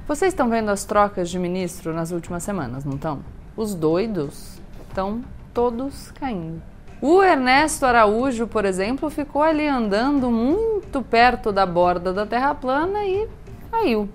Vocês estão vendo as trocas de ministro nas últimas semanas, não estão? Os doidos estão todos caindo. O Ernesto Araújo, por exemplo, ficou ali andando muito perto da borda da Terra plana e caiu.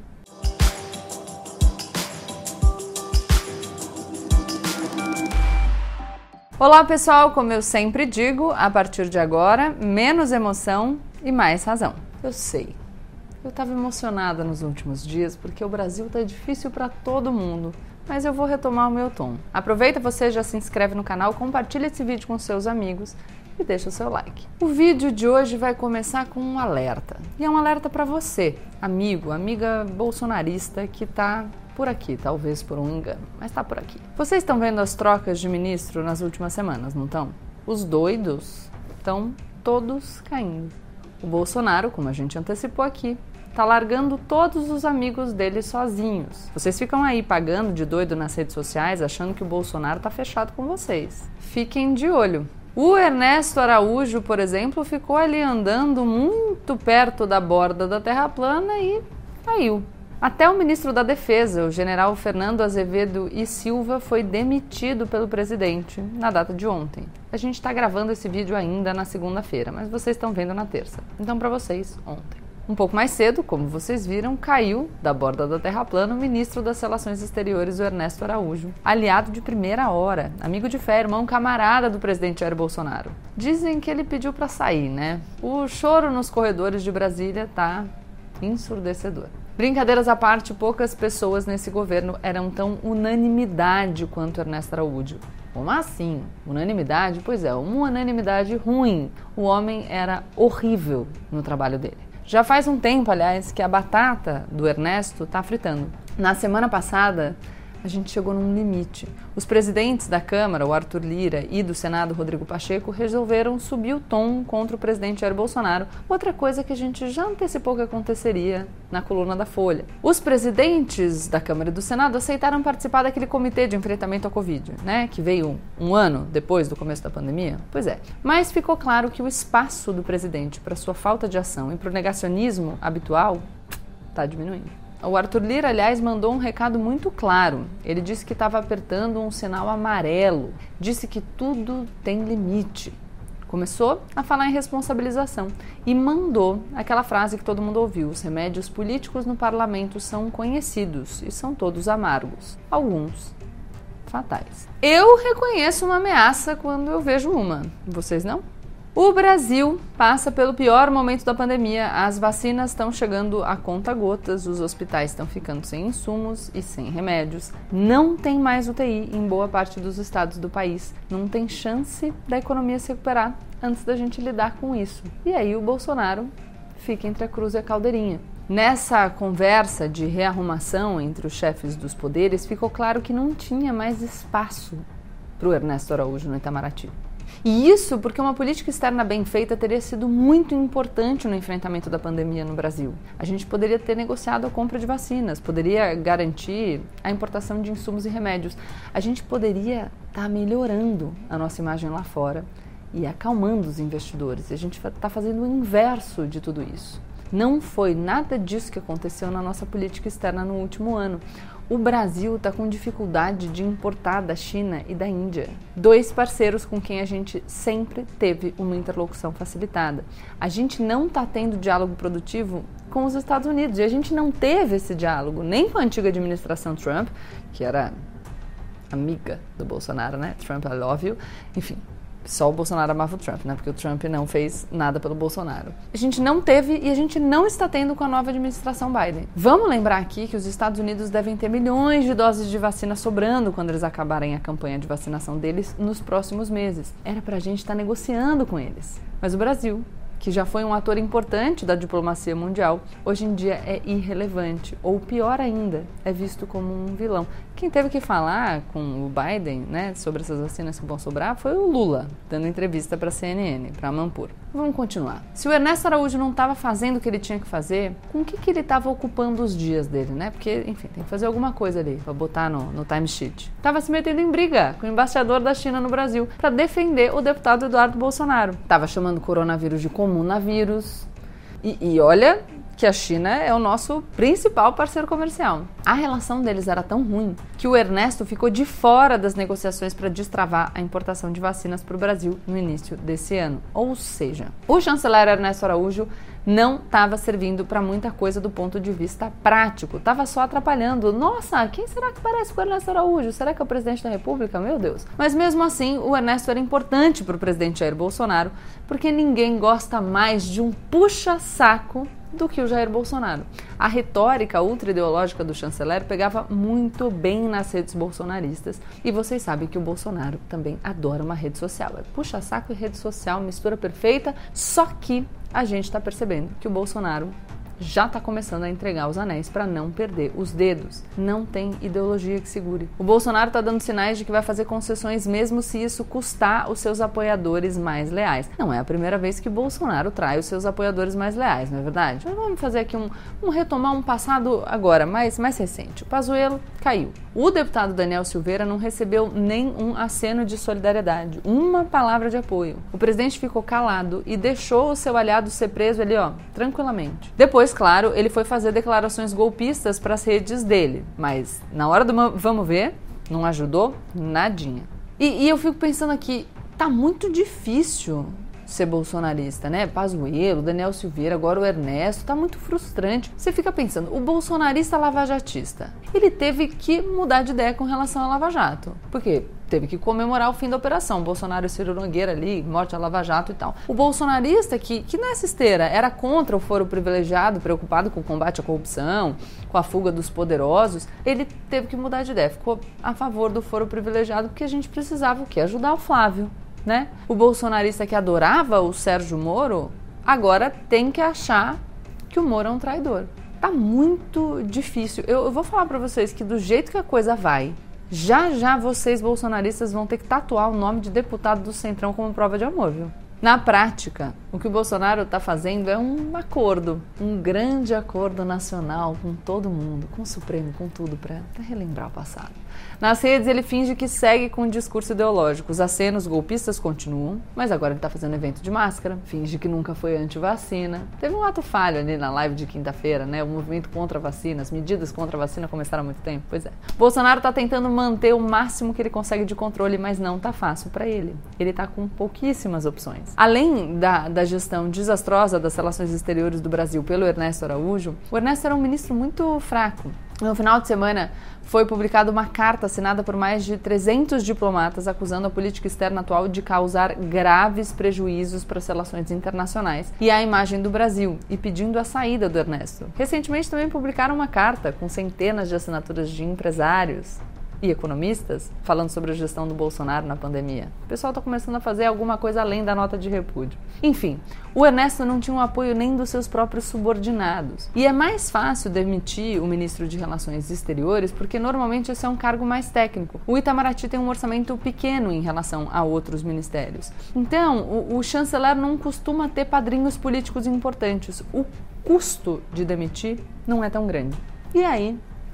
Olá pessoal, como eu sempre digo, a partir de agora, menos emoção e mais razão. Eu sei, eu estava emocionada nos últimos dias porque o Brasil está difícil para todo mundo, mas eu vou retomar o meu tom. Aproveita, você já se inscreve no canal, compartilha esse vídeo com seus amigos e deixa o seu like. O vídeo de hoje vai começar com um alerta, e é um alerta para você, amigo, amiga bolsonarista que está por aqui, talvez por um engano, mas tá por aqui. Vocês estão vendo as trocas de ministro nas últimas semanas, não estão? Os doidos estão todos caindo. O Bolsonaro, como a gente antecipou aqui, tá largando todos os amigos dele sozinhos. Vocês ficam aí pagando de doido nas redes sociais, achando que o Bolsonaro tá fechado com vocês. Fiquem de olho. O Ernesto Araújo, por exemplo, ficou ali andando muito perto da borda da Terra plana e caiu. Até o ministro da Defesa, o general Fernando Azevedo e Silva, foi demitido pelo presidente na data de ontem. A gente está gravando esse vídeo ainda na segunda-feira, mas vocês estão vendo na terça. Então, para vocês, ontem. Um pouco mais cedo, como vocês viram, caiu da borda da Terra plana o ministro das Relações Exteriores, o Ernesto Araújo, aliado de primeira hora, amigo de fé, irmão, camarada do presidente Jair Bolsonaro. Dizem que ele pediu para sair, né? O choro nos corredores de Brasília tá ensurdecedor. Brincadeiras à parte, poucas pessoas nesse governo eram tão unanimidade quanto Ernesto Araújo. Como assim? Unanimidade? Pois é, uma unanimidade ruim. O homem era horrível no trabalho dele. Já faz um tempo, aliás, que a batata do Ernesto tá fritando. Na semana passada, a gente chegou num limite. Os presidentes da Câmara, o Arthur Lira, e do Senado, Rodrigo Pacheco, resolveram subir o tom contra o presidente Jair Bolsonaro. Outra coisa que a gente já antecipou que aconteceria na coluna da Folha. Os presidentes da Câmara e do Senado aceitaram participar daquele comitê de enfrentamento à Covid, né? Que veio um ano depois do começo da pandemia. Pois é. Mas ficou claro que o espaço do presidente para sua falta de ação e para o negacionismo habitual está diminuindo. O Arthur Lira, aliás, mandou um recado muito claro. Ele disse que estava apertando um sinal amarelo. Disse que tudo tem limite. Começou a falar em responsabilização e mandou aquela frase que todo mundo ouviu: os remédios políticos no parlamento são conhecidos e são todos amargos. Alguns fatais. Eu reconheço uma ameaça quando eu vejo uma. Vocês não? O Brasil passa pelo pior momento da pandemia. As vacinas estão chegando a conta-gotas, os hospitais estão ficando sem insumos e sem remédios. Não tem mais UTI em boa parte dos estados do país. Não tem chance da economia se recuperar antes da gente lidar com isso. E aí o Bolsonaro fica entre a cruz e a caldeirinha. Nessa conversa de rearrumação entre os chefes dos poderes, ficou claro que não tinha mais espaço para o Ernesto Araújo no Itamaraty. E isso porque uma política externa bem feita teria sido muito importante no enfrentamento da pandemia no Brasil. A gente poderia ter negociado a compra de vacinas, poderia garantir a importação de insumos e remédios. A gente poderia estar melhorando a nossa imagem lá fora e acalmando os investidores. A gente está fazendo o inverso de tudo isso. Não foi nada disso que aconteceu na nossa política externa no último ano. O Brasil está com dificuldade de importar da China e da Índia, dois parceiros com quem a gente sempre teve uma interlocução facilitada. A gente não está tendo diálogo produtivo com os Estados Unidos e a gente não teve esse diálogo nem com a antiga administração Trump, que era amiga do Bolsonaro, né? Trump, I love you. Enfim, só o Bolsonaro amava o Trump, né? Porque o Trump não fez nada pelo Bolsonaro. A gente não teve e a gente não está tendo com a nova administração Biden. Vamos lembrar aqui que os Estados Unidos devem ter milhões de doses de vacina sobrando quando eles acabarem a campanha de vacinação deles nos próximos meses. Era pra gente estar negociando com eles. Mas o Brasil, que já foi um ator importante da diplomacia mundial, hoje em dia é irrelevante, ou pior ainda, é visto como um vilão. Quem teve que falar com o Biden, né, sobre essas vacinas que vão sobrar foi o Lula, dando entrevista para a CNN, para a Manpur. Vamos continuar. Se o Ernesto Araújo não estava fazendo o que ele tinha que fazer, com o que ele estava ocupando os dias dele, né? Porque, enfim, tem que fazer alguma coisa ali para botar no timesheet. Estava se metendo em briga com o embaixador da China no Brasil para defender o deputado Eduardo Bolsonaro. Estava chamando o coronavírus de comunavírus. E olha que a China é o nosso principal parceiro comercial. A relação deles era tão ruim que o Ernesto ficou de fora das negociações para destravar a importação de vacinas para o Brasil no início desse ano. Ou seja, o chanceler Ernesto Araújo não estava servindo para muita coisa do ponto de vista prático, estava só atrapalhando. Nossa, quem será que parece com o Ernesto Araújo? Será que é o presidente da República? Meu Deus. Mas mesmo assim, o Ernesto era importante para o presidente Jair Bolsonaro, porque ninguém gosta mais de um puxa-saco do que o Jair Bolsonaro. A retórica ultra-ideológica do chanceler pegava muito bem nas redes bolsonaristas, e vocês sabem que o Bolsonaro também adora uma rede social. É puxa-saco e rede social, mistura perfeita, só que a gente está percebendo que o Bolsonaro já está começando a entregar os anéis para não perder os dedos. Não tem ideologia que segure. O Bolsonaro está dando sinais de que vai fazer concessões mesmo se isso custar os seus apoiadores mais leais. Não é a primeira vez que o Bolsonaro trai os seus apoiadores mais leais, não é verdade? Mas vamos fazer aqui retomar um passado agora, mais recente. O Pazuello caiu. O deputado Daniel Silveira não recebeu nem um aceno de solidariedade, uma palavra de apoio. O presidente ficou calado e deixou o seu aliado ser preso ali, tranquilamente. Depois, claro, ele foi fazer declarações golpistas para as redes dele, mas na hora do vamos ver, não ajudou nadinha. E eu fico pensando aqui, tá muito difícil ser bolsonarista, né? Pazuello, Daniel Silveira, agora o Ernesto, tá muito frustrante. Você fica pensando, o bolsonarista lavajatista, ele teve que mudar de ideia com relação à Lava Jato. Por quê? Teve que comemorar o fim da operação. Bolsonaro e Ciro Nogueira ali, morte a Lava Jato e tal. O bolsonarista que nessa esteira era contra o foro privilegiado, preocupado com o combate à corrupção, com a fuga dos poderosos, ele teve que mudar de ideia. Ficou a favor do foro privilegiado porque a gente precisava o quê? Ajudar o Flávio, né? O bolsonarista que adorava o Sérgio Moro, agora tem que achar que o Moro é um traidor. Tá muito difícil. Eu vou falar pra vocês que do jeito que a coisa vai, já vocês bolsonaristas vão ter que tatuar o nome de deputado do Centrão como prova de amor, viu? Na prática, o que o Bolsonaro está fazendo é um acordo, um grande acordo nacional com todo mundo, com o Supremo, com tudo, para relembrar o passado. Nas redes ele finge que segue com um discurso ideológico. Os acenos golpistas continuam, mas agora ele está fazendo evento de máscara, finge que nunca foi anti-vacina. Teve um ato falho ali na live de quinta-feira, né? O movimento contra a vacina, as medidas contra a vacina começaram há muito tempo. Pois é. Bolsonaro está tentando manter o máximo que ele consegue de controle, mas não está fácil para ele. Ele está com pouquíssimas opções. Além da gestão desastrosa das relações exteriores do Brasil pelo Ernesto Araújo, o Ernesto era um ministro muito fraco. No final de semana, foi publicada uma carta assinada por mais de 300 diplomatas acusando a política externa atual de causar graves prejuízos para as relações internacionais e à imagem do Brasil, e pedindo a saída do Ernesto. Recentemente também publicaram uma carta com centenas de assinaturas de empresários e economistas falando sobre a gestão do Bolsonaro na pandemia. O pessoal está começando a fazer alguma coisa além da nota de repúdio. Enfim, o Ernesto não tinha o apoio nem dos seus próprios subordinados. E é mais fácil demitir o ministro de Relações Exteriores porque normalmente esse é um cargo mais técnico. O Itamaraty tem um orçamento pequeno em relação a outros ministérios. Então, o chanceler não costuma ter padrinhos políticos importantes. O custo de demitir não é tão grande. E aí,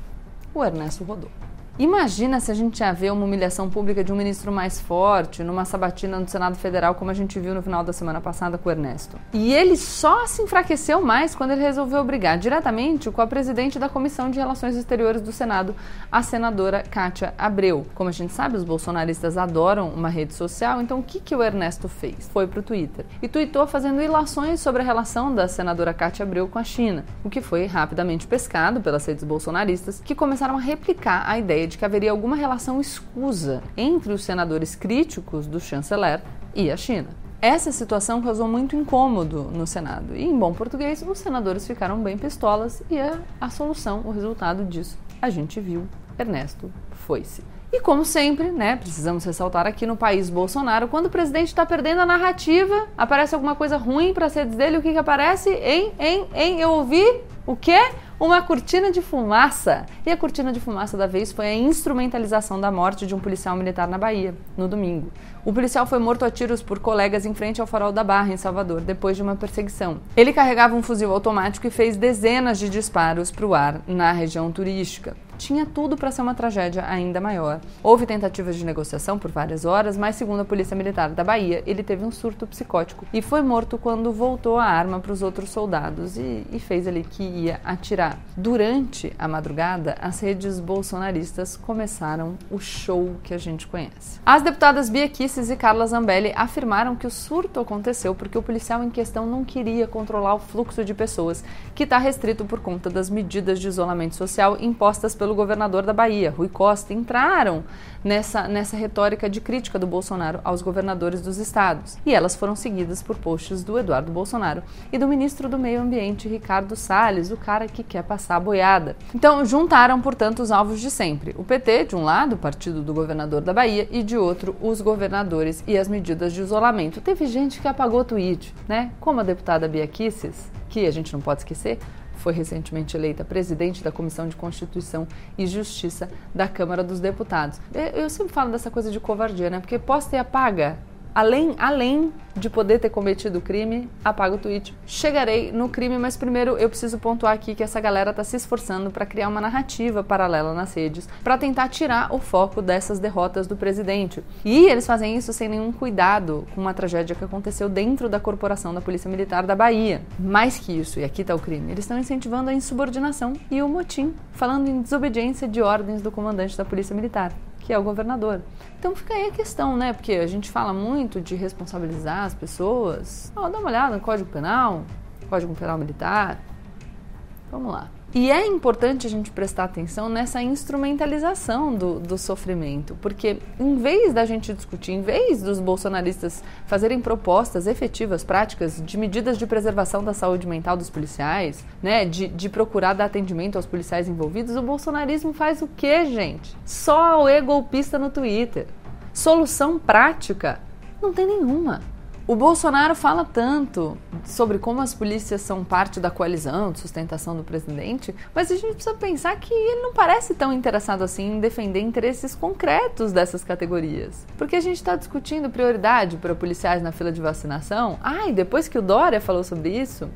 o Ernesto rodou. Imagina se a gente ia ver uma humilhação pública de um ministro mais forte numa sabatina no Senado Federal, como a gente viu no final da semana passada com o Ernesto. E ele só se enfraqueceu mais quando ele resolveu brigar diretamente com a presidente da Comissão de Relações Exteriores do Senado, a senadora Cátia Abreu. Como a gente sabe, os bolsonaristas adoram uma rede social, então o que o Ernesto fez? Foi pro Twitter e tuitou fazendo ilações sobre a relação da senadora Cátia Abreu com a China, o que foi rapidamente pescado pelas redes bolsonaristas, que começaram a replicar a ideia de que haveria alguma relação escusa entre os senadores críticos do chanceler e a China. Essa situação causou muito incômodo no Senado e, em bom português, os senadores ficaram bem pistolas e a solução, o resultado disso, a gente viu. Ernesto foi-se. E como sempre, né, precisamos ressaltar aqui no país Bolsonaro, quando o presidente está perdendo a narrativa, aparece alguma coisa ruim para as redes dele, o que aparece? Eu ouvi o quê? Uma cortina de fumaça. E a cortina de fumaça da vez foi a instrumentalização da morte de um policial militar na Bahia, no domingo. O policial foi morto a tiros por colegas em frente ao Farol da Barra, em Salvador, depois de uma perseguição. Ele carregava um fuzil automático e fez dezenas de disparos para o ar na região turística. tinha tudo para ser uma tragédia ainda maior. Houve tentativas de negociação por várias horas, mas segundo a Polícia Militar da Bahia, ele teve um surto psicótico e foi morto quando voltou a arma para os outros soldados e fez ali que ia atirar. Durante a madrugada, as redes bolsonaristas começaram o show que a gente conhece. As deputadas Bia Kicis e Carla Zambelli afirmaram que o surto aconteceu porque o policial em questão não queria controlar o fluxo de pessoas, que está restrito por conta das medidas de isolamento social impostas pelo governador da Bahia, Rui Costa. Entraram nessa retórica de crítica do Bolsonaro aos governadores dos estados. E elas foram seguidas por posts do Eduardo Bolsonaro e do ministro do Meio Ambiente, Ricardo Salles, o cara que quer passar a boiada. Então, juntaram, portanto, os alvos de sempre. O PT, de um lado, o partido do governador da Bahia, e de outro, os governadores e as medidas de isolamento. Teve gente que apagou o tweet, né? Como a deputada Bia Kicis, que a gente não pode esquecer, foi recentemente eleita presidente da Comissão de Constituição e Justiça da Câmara dos Deputados. Eu sempre falo dessa coisa de covardia, né? Porque posta e apaga. Além de poder ter cometido o crime, apaga o tweet. Chegarei no crime, mas primeiro eu preciso pontuar aqui que essa galera está se esforçando para criar uma narrativa paralela nas redes, para tentar tirar o foco dessas derrotas do presidente. E eles fazem isso sem nenhum cuidado com uma tragédia que aconteceu dentro da corporação da Polícia Militar da Bahia. Mais que isso, e aqui está o crime, eles estão incentivando a insubordinação e o motim, falando em desobediência de ordens do comandante da Polícia Militar, que é o governador. Então fica aí a questão, né? Porque a gente fala muito de responsabilizar as pessoas. Dá uma olhada no Código Penal, Código Penal Militar. Vamos lá. E é importante a gente prestar atenção nessa instrumentalização do sofrimento, porque em vez da gente discutir, em vez dos bolsonaristas fazerem propostas efetivas, práticas, de medidas de preservação da saúde mental dos policiais, né, de procurar dar atendimento aos policiais envolvidos, o bolsonarismo faz o quê, gente? Só o golpista no Twitter. Solução prática não tem nenhuma. O Bolsonaro fala tanto sobre como as polícias são parte da coalizão de sustentação do presidente, mas a gente precisa pensar que ele não parece tão interessado assim em defender interesses concretos dessas categorias. Porque a gente está discutindo prioridade para policiais na fila de vacinação. E depois que o Dória falou sobre isso,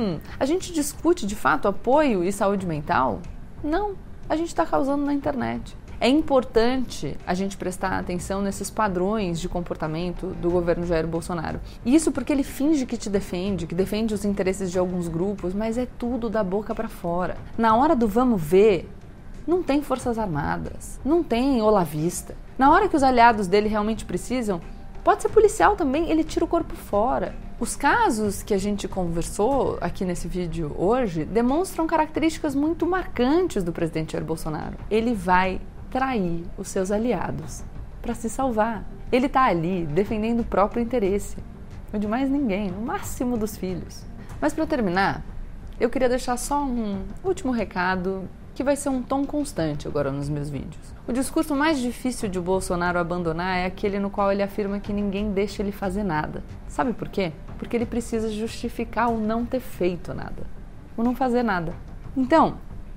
a gente discute de fato apoio e saúde mental? Não, a gente está causando na internet. É importante a gente prestar atenção nesses padrões de comportamento do governo Jair Bolsonaro. Isso porque ele finge que te defende, que defende os interesses de alguns grupos, mas é tudo da boca para fora. Na hora do vamos ver, não tem forças armadas, não tem olavista. Na hora que os aliados dele realmente precisam, pode ser policial também, ele tira o corpo fora. Os casos que a gente conversou aqui nesse vídeo hoje demonstram características muito marcantes do presidente Jair Bolsonaro. Ele vai trair os seus aliados para se salvar. Ele está ali defendendo o próprio interesse, o de mais ninguém, no máximo dos filhos. Mas para terminar, eu queria deixar só um último recado que vai ser um tom constante agora nos meus vídeos. O discurso mais difícil de Bolsonaro abandonar é aquele no qual ele afirma que ninguém deixa ele fazer nada. Sabe por quê? Porque ele precisa justificar o não ter feito nada, o não fazer nada. Então,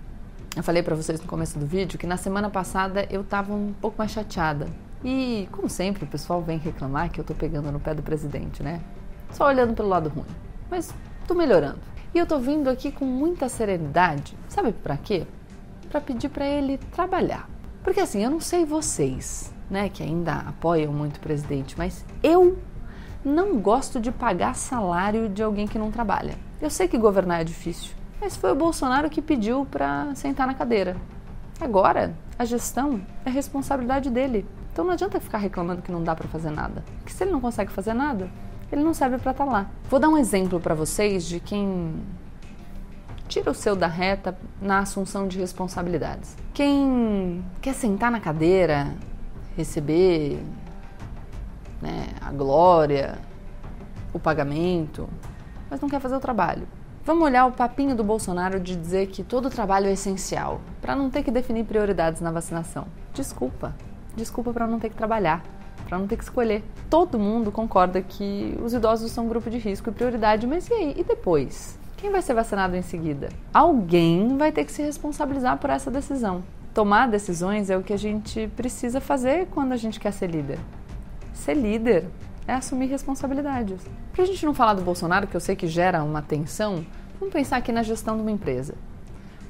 eu falei pra vocês no começo do vídeo que na semana passada eu tava um pouco mais chateada. E, como sempre, o pessoal vem reclamar que eu tô pegando no pé do presidente, né? Só olhando pelo lado ruim. Mas tô melhorando. E eu tô vindo aqui com muita serenidade. Sabe pra quê? Pra pedir pra ele trabalhar. Porque assim, eu não sei vocês, né, que ainda apoiam muito o presidente, mas eu não gosto de pagar salário de alguém que não trabalha. Eu sei que governar é difícil. Mas foi o Bolsonaro que pediu para sentar na cadeira. Agora, a gestão é responsabilidade dele. Então não adianta ficar reclamando que não dá para fazer nada. Porque se ele não consegue fazer nada, ele não serve para estar lá. Vou dar um exemplo para vocês de quem tira o seu da reta na assunção de responsabilidades. Quem quer sentar na cadeira, receber, né, a glória, o pagamento, mas não quer fazer o trabalho. Vamos olhar o papinho do Bolsonaro de dizer que todo trabalho é essencial, para não ter que definir prioridades na vacinação. Desculpa para não ter que trabalhar, para não ter que escolher. Todo mundo concorda que os idosos são um grupo de risco e prioridade, mas e aí? E depois? Quem vai ser vacinado em seguida? Alguém vai ter que se responsabilizar por essa decisão. Tomar decisões é o que a gente precisa fazer quando a gente quer ser líder. Ser líder é assumir responsabilidades. Pra gente não falar do Bolsonaro, que eu sei que gera uma tensão, vamos pensar aqui na gestão de uma empresa.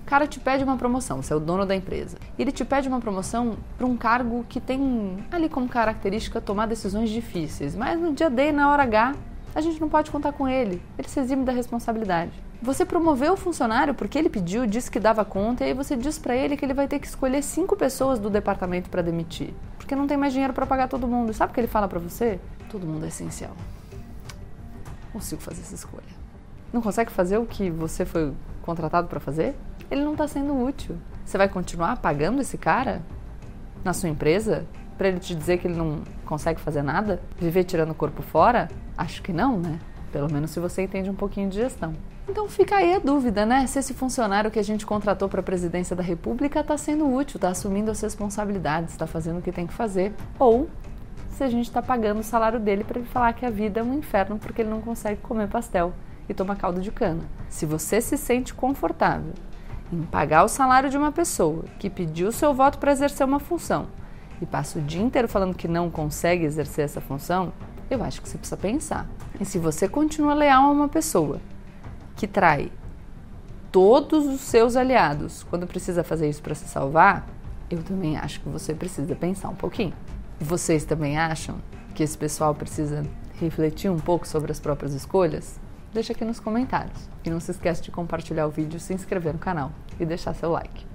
O cara te pede uma promoção, você é o dono da empresa. Ele te pede uma promoção para um cargo que tem ali como característica tomar decisões difíceis, mas no dia D, na hora H, a gente não pode contar com ele. Ele se exime da responsabilidade. Você promoveu o funcionário porque ele pediu, disse que dava conta, e aí você diz para ele que ele vai ter que escolher 5 pessoas do departamento para demitir, porque não tem mais dinheiro para pagar todo mundo. Sabe o que ele fala para você? Todo mundo é essencial. Não consigo fazer essa escolha. Não consegue fazer o que você foi contratado para fazer? Ele não está sendo útil. Você vai continuar pagando esse cara na sua empresa para ele te dizer que ele não consegue fazer nada? Viver tirando o corpo fora? Acho que não, né? Pelo menos se você entende um pouquinho de gestão. Então fica aí a dúvida, né? Se esse funcionário que a gente contratou para a presidência da República está sendo útil, está assumindo as responsabilidades, está fazendo o que tem que fazer. Ou se a gente está pagando o salário dele para ele falar que a vida é um inferno porque ele não consegue comer pastel e tomar caldo de cana. Se você se sente confortável em pagar o salário de uma pessoa que pediu o seu voto para exercer uma função e passa o dia inteiro falando que não consegue exercer essa função, eu acho que você precisa pensar. E se você continua leal a uma pessoa que trai todos os seus aliados quando precisa fazer isso para se salvar, eu também acho que você precisa pensar um pouquinho. Vocês também acham que esse pessoal precisa refletir um pouco sobre as próprias escolhas? Deixa aqui nos comentários. E não se esquece de compartilhar o vídeo, se inscrever no canal e deixar seu like.